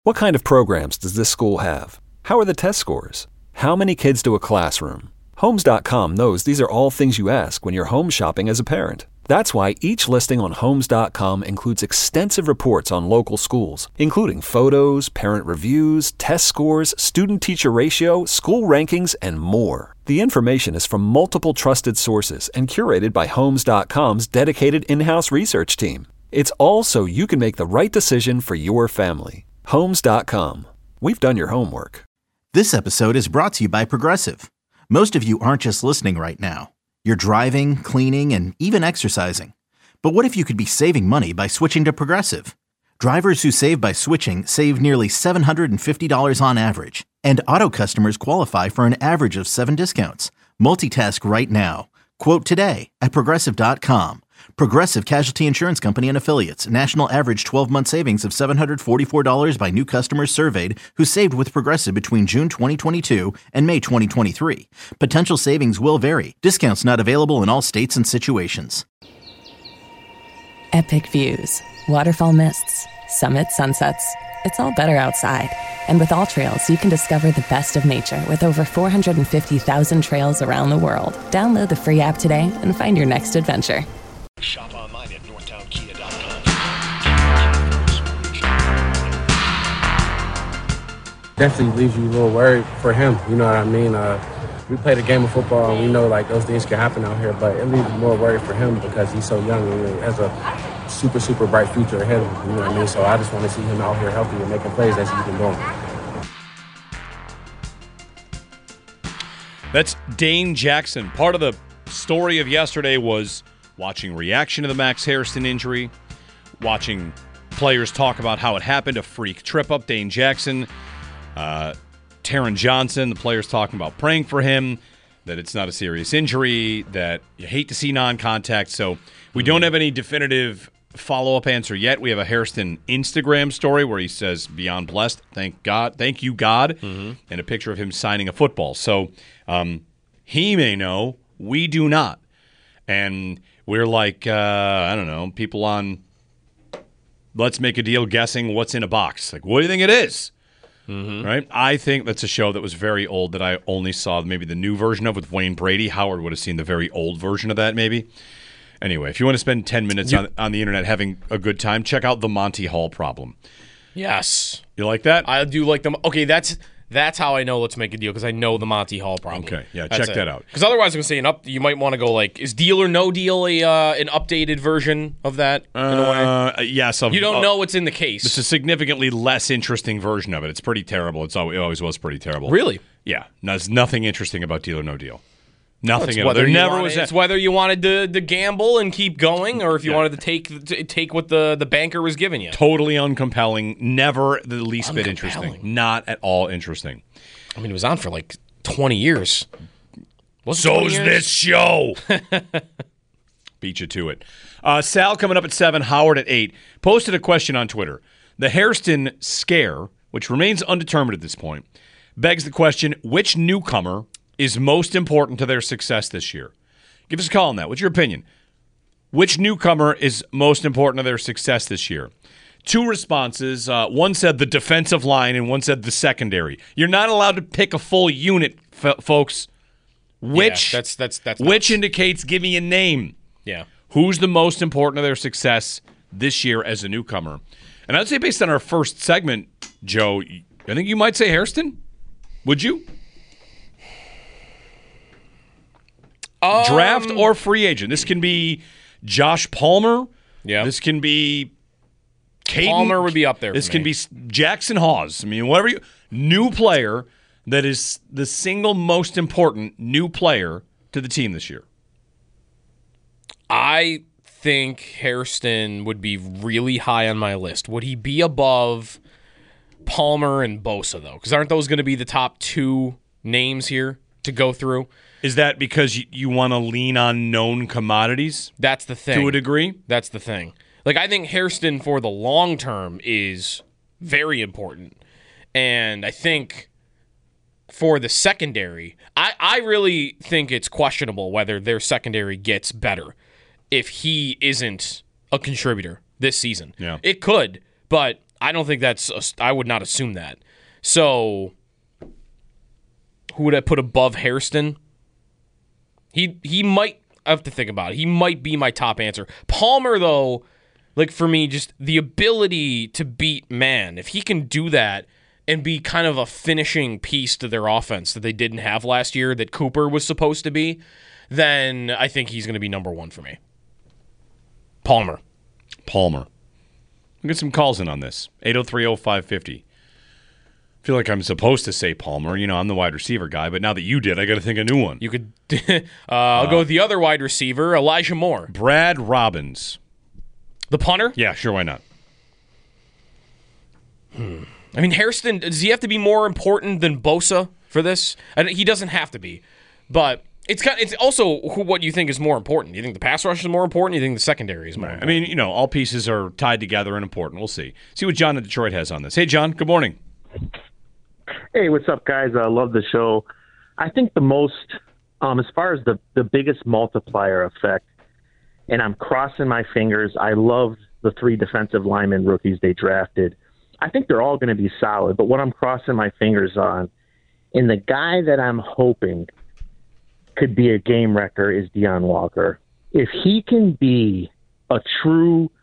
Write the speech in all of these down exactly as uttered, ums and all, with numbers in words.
What kind of programs does this school have? How are the test scores? How many kids do a classroom? Homes dot com knows these are all things you ask when you're home shopping as a parent. That's why each listing on Homes dot com includes extensive reports on local schools, including photos, parent reviews, test scores, student-teacher ratio, school rankings, and more. The information is from multiple trusted sources and curated by Homes dot com's dedicated in-house research team. It's all so you can make the right decision for your family. Homes dot com. We've done your homework. This episode is brought to you by Progressive. Most of you aren't just listening right now. You're driving, cleaning, and even exercising. But what if you could be saving money by switching to Progressive? Drivers who save by switching save nearly seven hundred fifty dollars on average. And auto customers qualify for an average of seven discounts. Multitask right now. Quote today at Progressive dot com. Progressive Casualty Insurance Company and Affiliates. National average twelve-month savings of seven hundred forty-four dollars by new customers surveyed who saved with Progressive between June twenty twenty-two and May twenty twenty-three. Potential savings will vary. Discounts not available in all states and situations. Epic views, waterfall mists, summit sunsets. It's all better outside. And with All Trails, you can discover the best of nature with over four hundred fifty thousand trails around the world. Download the free app today and find your next adventure. Shop online at northtown kia dot com. Definitely leaves you a little worried for him. You know what I mean? Uh, we played a game of football and we know like those things can happen out here, but it leaves you more worried for him because he's so young and has a super, super bright future ahead of him. You know what I mean? So I just want to see him out here healthy and making plays as he's been doing. That's Dane Jackson. Part of the story of yesterday was watching reaction to the Max Hairston injury, watching players talk about how it happened, a freak trip up. Dane Jackson, uh, Taron Johnson, the players talking about praying for him, that it's not a serious injury, that you hate to see non-contact. So we don't have any definitive follow-up answer yet. We have a Hairston Instagram story where he says, beyond blessed, thank God, thank you, God, mm-hmm. and a picture of him signing a football. So um, he may know, we do not. And we're like, uh, I don't know, people on Let's Make a Deal guessing what's in a box. Like, what do you think it is? Mm-hmm. Right? I think that's a show that was very old that I only saw maybe the new version of with Wayne Brady. Howard would have seen the very old version of that maybe. Anyway, if you want to spend ten minutes you, on, on the internet having a good time, check out The Monty Hall Problem. Yes. You like that? I do like them. Okay, that's... That's how I know Let's Make a Deal, because I know the Monty Hall Problem. Okay, yeah, That's check it. that out. Because otherwise, I'm going to say an up. You might want to go like, is Deal or No Deal a uh, an updated version of that in a way? Uh, yes. Of, you don't uh, know what's in the case. It's a significantly less interesting version of it. It's pretty terrible. It's always, it always was pretty terrible. Really? Yeah. There's nothing interesting about Deal or No Deal. Nothing well, at all. There never wanted, was that. It's whether you wanted to, to gamble and keep going, or if you yeah. wanted to take to take what the, the banker was giving you. Totally uncompelling. Never the least bit interesting. Not at all interesting. I mean, it was on for like twenty years. What's So's this show. Beat you to it. Uh, Sal coming up at seven, Howard at eight, posted a question on Twitter. The Hairston scare, which remains undetermined at this point, begs the question, which newcomer is most important to their success this year? Give us a call on that. What's your opinion? Which newcomer is most important to their success this year? Two responses. Uh, one said the defensive line and one said the secondary. You're not allowed to pick a full unit, f- folks. Which, yeah, that's, that's, that's which indicates, give me a name. Yeah. Who's the most important to their success this year as a newcomer? And I'd say based on our first segment, Joe, I think you might say Hairston. Would you? Um, Draft or free agent. This can be Josh Palmer. Yeah. This can be Caden. Palmer would be up there. This for can me. be Jackson Hawes. I mean, whatever you. New player that is the single most important new player to the team this year. I think Hairston would be really high on my list. Would he be above Palmer and Bosa, though? Because aren't those going to be the top two names here to go through? Is that because you, you want to lean on known commodities? That's the thing. To a degree? That's the thing. Like, I think Hairston for the long term is very important. And I think for the secondary, I, I really think it's questionable whether their secondary gets better if he isn't a contributor this season. Yeah. It could, but I don't think that's, a, I would not assume that. So, who would I put above Hairston? He he might, I have to think about it. He might be my top answer. Palmer, though, like for me, just the ability to beat man. If he can do that and be kind of a finishing piece to their offense that they didn't have last year, that Cooper was supposed to be, then I think he's going to be number one for me. Palmer. Palmer. We'll get some calls in on this. eight oh three oh five fifty. I feel like I'm supposed to say Palmer. You know, I'm the wide receiver guy, but now that you did, I got to think a new one. You could. uh, I'll uh, go with the other wide receiver, Elijah Moore. Brad Robbins. The punter? Yeah, sure, why not? Hmm. I mean, Hairston, does he have to be more important than Bosa for this? And he doesn't have to be, but it's kind of, it's also who, what you think is more important. You think the pass rush is more important? You think the secondary is more right. important? I mean, you know, all pieces are tied together and important. We'll see. See what John in Detroit has on this. Hey, John, good morning. Hey, what's up, guys? I love the show. I think the most, um, as far as the, the biggest multiplier effect, and I'm crossing my fingers, I love the three defensive lineman rookies they drafted. I think they're all going to be solid, but what I'm crossing my fingers on, and the guy that I'm hoping could be a game wrecker is Deone Walker. If he can be a true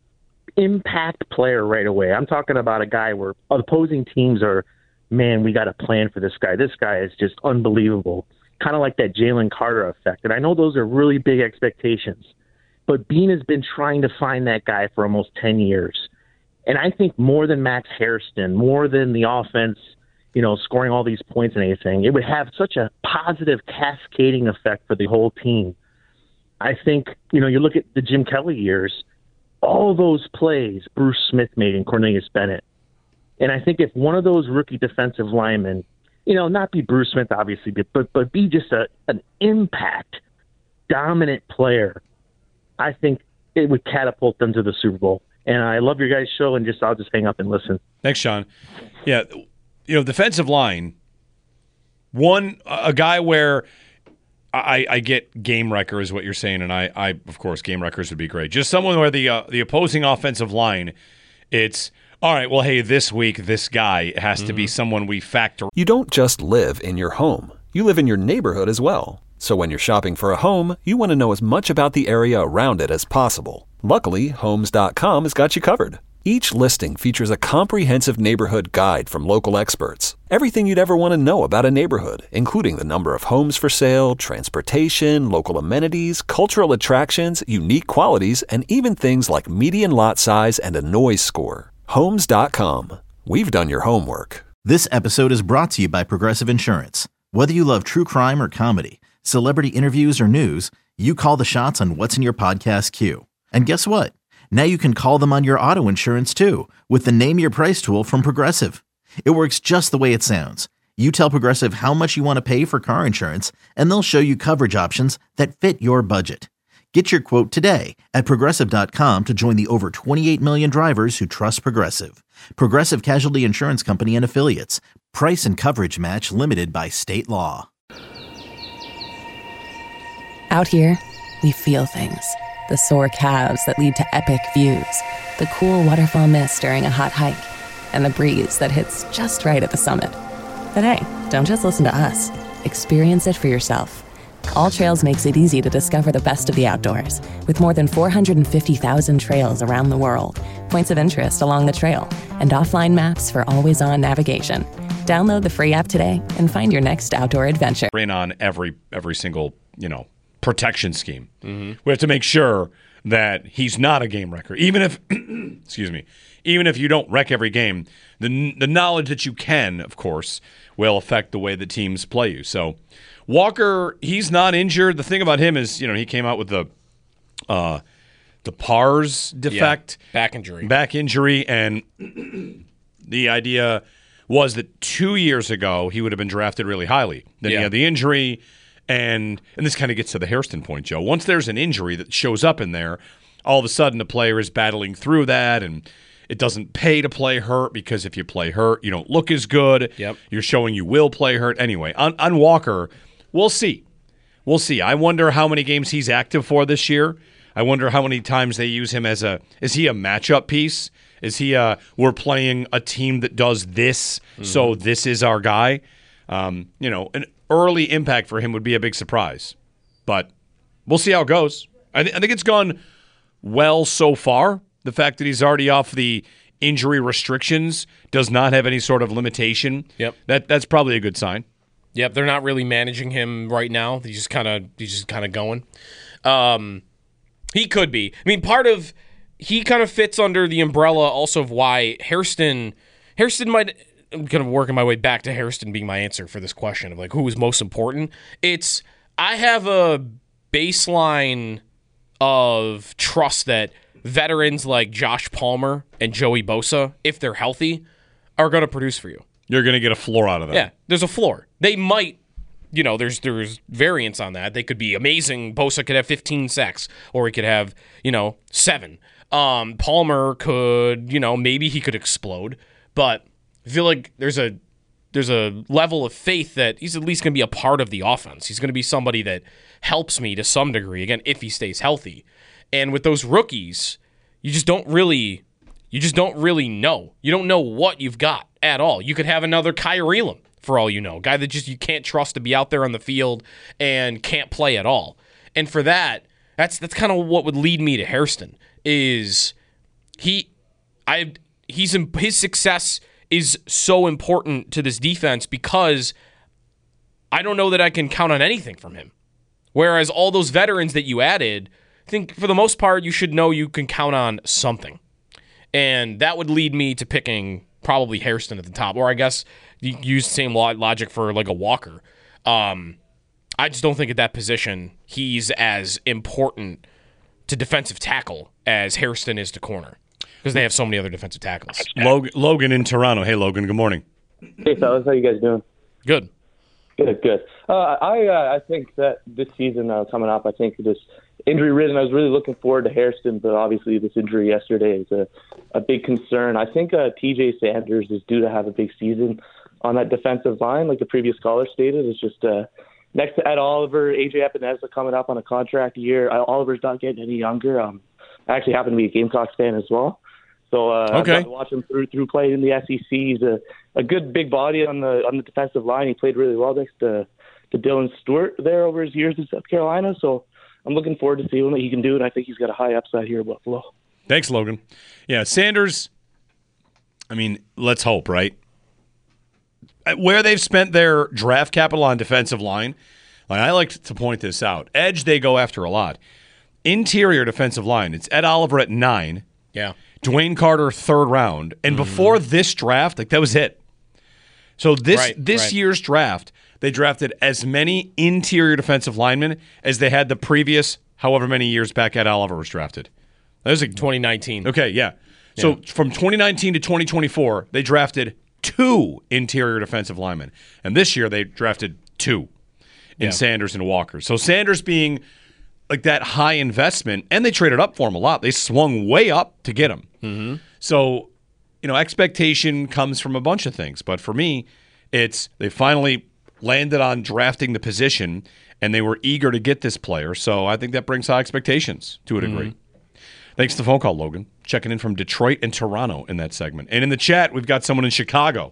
impact player right away, I'm talking about a guy where opposing teams are, man, we got a plan for this guy. This guy is just unbelievable, kind of like that Jalen Carter effect. And I know those are really big expectations, but Beane has been trying to find that guy for almost ten years. And I think more than Max Hairston, more than the offense, you know, scoring all these points and anything, it would have such a positive cascading effect for the whole team. I think, you know, you look at the Jim Kelly years, all those plays Bruce Smith made and Cornelius Bennett. And I think if one of those rookie defensive linemen, you know, not be Bruce Smith, obviously, but but be just a, an impact, dominant player, I think it would catapult them to the Super Bowl. And I love your guys' show, and just I'll just hang up and listen. Thanks, Sean. Yeah, you know, defensive line, one, a guy where I, I get game wrecker is what you're saying, and I, I of course, game wreckers would be great. Just someone where the uh, the opposing offensive line, it's, all right, well, hey, this week, this guy has mm-hmm. to be someone we factor. You don't just live in your home. You live in your neighborhood as well. So when you're shopping for a home, you want to know as much about the area around it as possible. Luckily, Homes dot com has got you covered. Each listing features a comprehensive neighborhood guide from local experts. Everything you'd ever want to know about a neighborhood, including the number of homes for sale, transportation, local amenities, cultural attractions, unique qualities, and even things like median lot size and a noise score. Homes dot com. We've done your homework. This episode is brought to you by Progressive Insurance. Whether you love true crime or comedy, celebrity interviews or news, you call the shots on what's in your podcast queue. And guess what? Now you can call them on your auto insurance too with the Name Your Price tool from Progressive. It works just the way it sounds. You tell Progressive how much you want to pay for car insurance, and they'll show you coverage options that fit your budget. Get your quote today at Progressive dot com to join the over twenty-eight million drivers who trust Progressive. Progressive Casualty Insurance Company and Affiliates. Price and coverage match limited by state law. Out here, we feel things. The sore calves that lead to epic views, the cool waterfall mist during a hot hike, and the breeze that hits just right at the summit. But hey, don't just listen to us. Experience it for yourself. All Trails makes it easy to discover the best of the outdoors, with more than four hundred fifty thousand trails around the world, points of interest along the trail, and offline maps for always-on navigation. Download the free app today and find your next outdoor adventure. In on every every single, you know, protection scheme. Mm-hmm. We have to make sure that he's not a game wrecker. Even if, excuse me, even if you don't wreck every game, the the knowledge that you can, of course, will affect the way the teams play you. So Walker, he's not injured. The thing about him is, you know, he came out with the uh, the pars defect, yeah, back injury, back injury, and the idea was that two years ago he would have been drafted really highly. Then yeah. he had the injury. And and this kind of gets to the Hairston point, Joe. Once there's an injury that shows up in there, all of a sudden the player is battling through that, and it doesn't pay to play hurt because if you play hurt, you don't look as good. Yep. You're showing you will play hurt. Anyway, on, on Walker, we'll see. We'll see. I wonder how many games he's active for this year. I wonder how many times they use him as a – is he a matchup piece? Is he, uh, we're playing a team that does this, mm-hmm. so this is our guy? Um, you know, an early impact for him would be a big surprise. But we'll see how it goes. I, th- I think it's gone well so far. The fact that he's already off the injury restrictions, does not have any sort of limitation. Yep. That that's probably a good sign. Yep, they're not really managing him right now. He's just kind of he's just kind of going. Um, he could be. I mean, part of he kind of fits under the umbrella also of why Hairston Hairston might. I'm kind of working my way back to Hairston being my answer for this question of like who is most important. It's I have a baseline of trust that veterans like Josh Palmer and Joey Bosa, if they're healthy, are going to produce for you. You're going to get a floor out of that. Yeah, there's a floor. They might, you know, there's there's variance on that. They could be amazing. Bosa could have fifteen sacks, or he could have, you know, seven. Um, Palmer could, you know, maybe he could explode. But I feel like there's a there's a level of faith that he's at least going to be a part of the offense. He's going to be somebody that helps me to some degree, again, if he stays healthy. And with those rookies, you just don't really you just don't really know. You don't know what you've got at all. You could have another Kyrie Elam, for all you know, guy that just you can't trust to be out there on the field and can't play at all. And for that, that's that's kind of what would lead me to Hairston. Is he I he's his success is so important to this defense because I don't know that I can count on anything from him. Whereas all those veterans that you added, I think for the most part, you should know you can count on something. And that would lead me to picking probably Hairston at the top. Or I guess you use the same logic for like a Walker. Um, I just don't think at that position he's as important to defensive tackle as Hairston is to corner. Because they have so many other defensive tackles. Logan, Logan in Toronto. Hey, Logan, good morning. Hey, fellas. How you guys doing? Good. Good, good. Uh, I uh, I think that this season uh, coming up, I think this injury-ridden, I was really looking forward to Hairston, but obviously this injury yesterday is a, a big concern. I think uh, T J Sanders is due to have a big season on that defensive line, like the previous caller stated. It's just uh, next to Ed Oliver, A J Epinesa coming up on a contract year. Oliver's not getting any younger. Um, I actually happen to be a Gamecocks fan as well. So uh, okay. I've got to watch him through through play in the S E C. He's a, a good big body on the on the defensive line. He played really well next to, to Dylan Stewart there over his years in South Carolina. So I'm looking forward to seeing what he can do, and I think he's got a high upside here at Buffalo. Thanks, Logan. Yeah, Sanders, I mean, let's hope, right? Where they've spent their draft capital on defensive line, like I like to point this out. Edge, they go after a lot. Interior defensive line, it's Ed Oliver at nine. Yeah. Dwayne Carter, third round. And mm-hmm. before this draft, like that was it. So this right, this right. year's draft, they drafted as many interior defensive linemen as they had the previous however many years back Ed Oliver was drafted. That was like twenty nineteen. Okay, yeah. yeah. So from twenty nineteen to twenty twenty-four, they drafted two interior defensive linemen. And this year they drafted two in yeah. Sanders and Walker. So Sanders being like that high investment, and they traded up for him a lot. They swung way up to get him. Mm-hmm. So, you know, expectation comes from a bunch of things. But for me, it's they finally landed on drafting the position, and they were eager to get this player. So I think that brings high expectations to a degree. Mm-hmm. Thanks for the phone call, Logan. Checking in from Detroit and Toronto in that segment. And in the chat, we've got someone in Chicago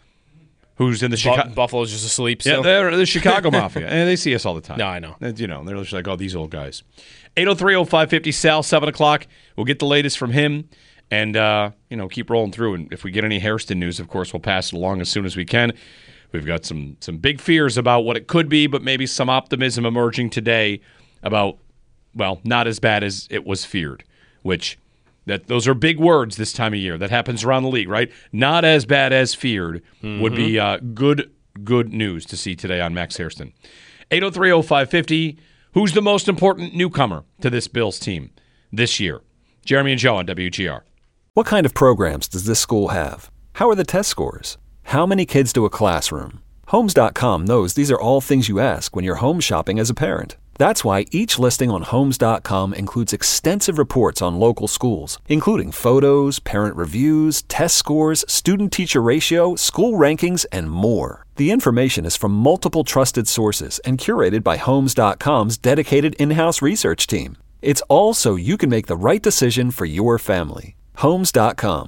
who's in the Chicago. Buffalo's just asleep. Yeah, so. they're the Chicago Mafia. And they see us all the time. No, I know. You know, they're just like, oh, these old guys. eight oh three oh five fifty, Sal, seven o'clock. We'll get the latest from him and, uh, you know, keep rolling through. And if we get any Hairston news, of course, we'll pass it along as soon as we can. We've got some some big fears about what it could be, but maybe some optimism emerging today about, well, not as bad as it was feared, which that those are big words this time of year. That happens around the league, right? Not as bad as feared mm-hmm. would be uh, good good news to see today on Max Hairston. eight oh three oh five fifty, who's the most important newcomer to this Bills team this year? Jeremy and Joe on W G R. What kind of programs does this school have? How are the test scores? How many kids do a classroom? Homes dot com knows these are all things you ask when you're home shopping as a parent. That's why each listing on Homes dot com includes extensive reports on local schools, including photos, parent reviews, test scores, student-teacher ratio, school rankings, and more. The information is from multiple trusted sources and curated by Homes dot com's dedicated in-house research team. It's all so you can make the right decision for your family. Homes dot com.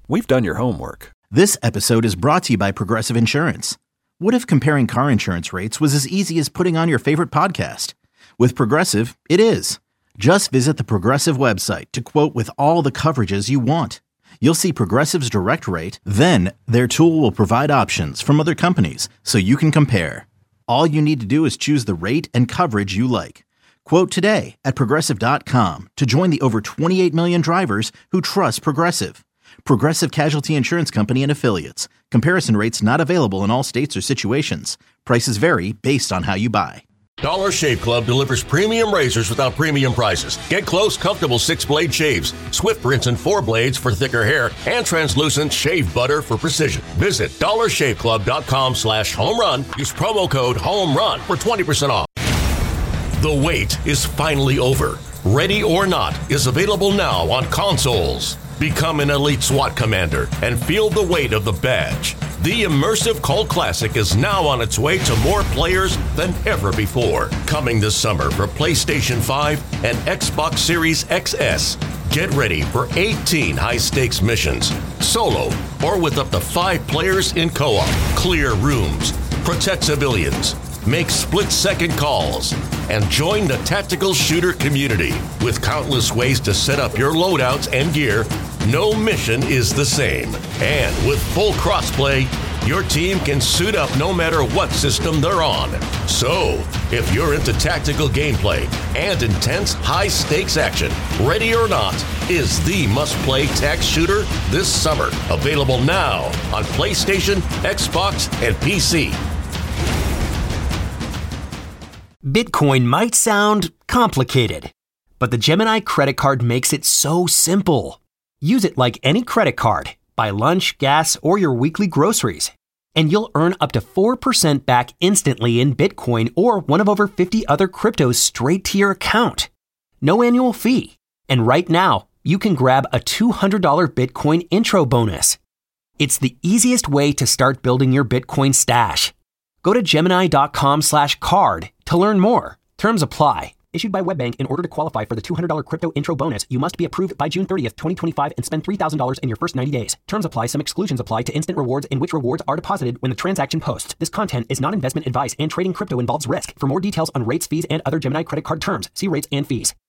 We've done your homework. This episode is brought to you by Progressive Insurance. What if comparing car insurance rates was as easy as putting on your favorite podcast? With Progressive, it is. Just visit the Progressive website to quote with all the coverages you want. You'll see Progressive's direct rate, then their tool will provide options from other companies so you can compare. All you need to do is choose the rate and coverage you like. Quote today at Progressive dot com to join the over twenty-eight million drivers who trust Progressive. Progressive Casualty Insurance Company and Affiliates. Comparison rates not available in all states or situations. Prices vary based on how you buy. Dollar Shave Club delivers premium razors without premium prices. Get close, comfortable six-blade shaves, swift rinse and four blades for thicker hair, and translucent shave butter for precision. Visit dollar shave club dot com slash home run. Use promo code HOMERUN for twenty percent off. The wait is finally over. Ready or Not is available now on consoles. Become an elite SWAT commander and feel the weight of the badge. The immersive cult classic is now on its way to more players than ever before. Coming this summer for PlayStation five and Xbox Series X S. Get ready for eighteen high-stakes missions, solo or with up to five players in co-op. Clear rooms, protect civilians, make split-second calls, and join the tactical shooter community. With countless ways to set up your loadouts and gear, no mission is the same. And with full crossplay, your team can suit up no matter what system they're on. So, if you're into tactical gameplay and intense high-stakes action, Ready or Not is the must-play tac shooter this summer. Available now on PlayStation, Xbox, and P C. Bitcoin might sound complicated, but the Gemini credit card makes it so simple. Use it like any credit card. Buy lunch, gas, or your weekly groceries, and you'll earn up to four percent back instantly in Bitcoin or one of over fifty other cryptos straight to your account. No annual fee. And right now, you can grab a two hundred dollars Bitcoin intro bonus. It's the easiest way to start building your Bitcoin stash. Go to Gemini.com slash card to learn more. Terms apply. Issued by WebBank. In order to qualify for the two hundred dollars crypto intro bonus, you must be approved by June thirtieth, twenty twenty-five and spend three thousand dollars in your first ninety days. Terms apply. Some exclusions apply to instant rewards in which rewards are deposited when the transaction posts. This content is not investment advice and trading crypto involves risk. For more details on rates, fees, and other Gemini credit card terms, see rates and fees.